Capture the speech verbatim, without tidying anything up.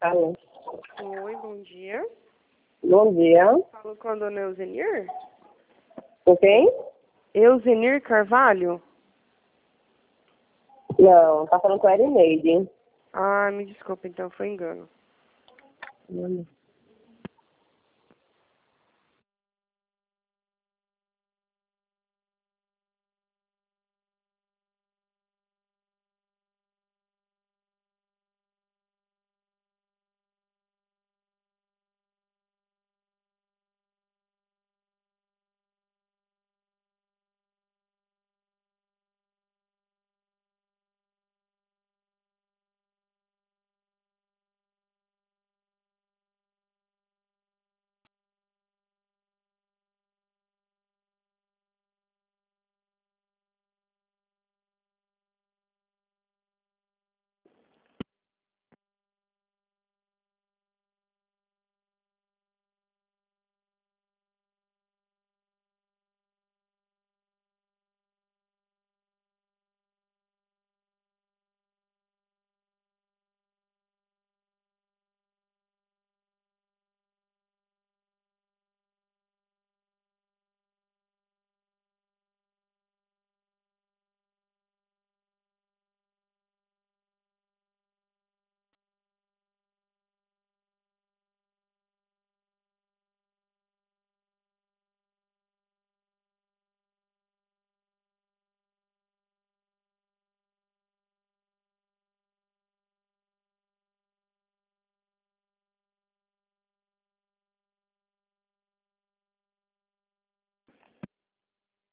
Alô. Oi, bom dia. Bom dia. Falo com a dona Euzenir? Com quem? Euzenir Carvalho? Não, tá falando com a Erineide. Ah, me desculpa, então foi engano. Hum.